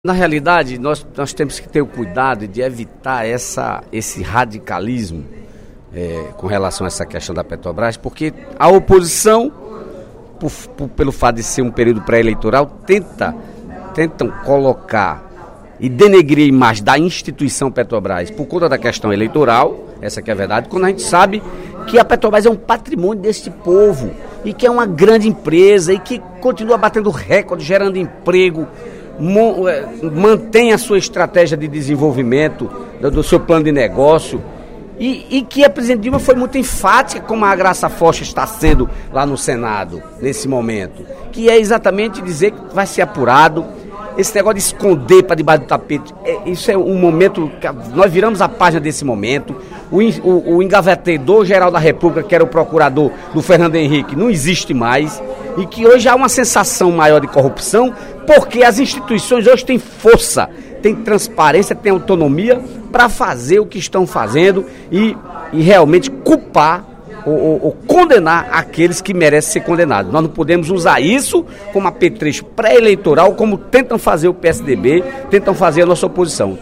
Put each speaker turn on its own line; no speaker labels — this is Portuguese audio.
Na realidade, nós temos que ter o cuidado de evitar esse radicalismo com relação a essa questão da Petrobras, porque a oposição, pelo fato de ser um período pré-eleitoral, tentam colocar e denegrir a imagem da instituição Petrobras por conta da questão eleitoral, essa que é a verdade, quando a gente sabe que a Petrobras é um patrimônio deste povo e que é uma grande empresa e que continua batendo recorde, gerando emprego, mantém a sua estratégia de desenvolvimento, do seu plano de negócio, e que a presidente Dilma foi muito enfática, como a Graça Forte está sendo lá no Senado, nesse momento, que é exatamente dizer que vai ser apurado. Esse negócio de esconder para debaixo do tapete, isso é um momento que nós viramos a página desse momento. O engavetador-geral da República, que era o procurador do Fernando Henrique, não existe mais, e que hoje há uma sensação maior de corrupção, porque as instituições hoje têm força, têm transparência, têm autonomia para fazer o que estão fazendo e realmente culpar ou condenar aqueles que merecem ser condenados. Nós não podemos usar isso como apetrecho pré-eleitoral, como tentam fazer o PSDB, tentam fazer a nossa oposição.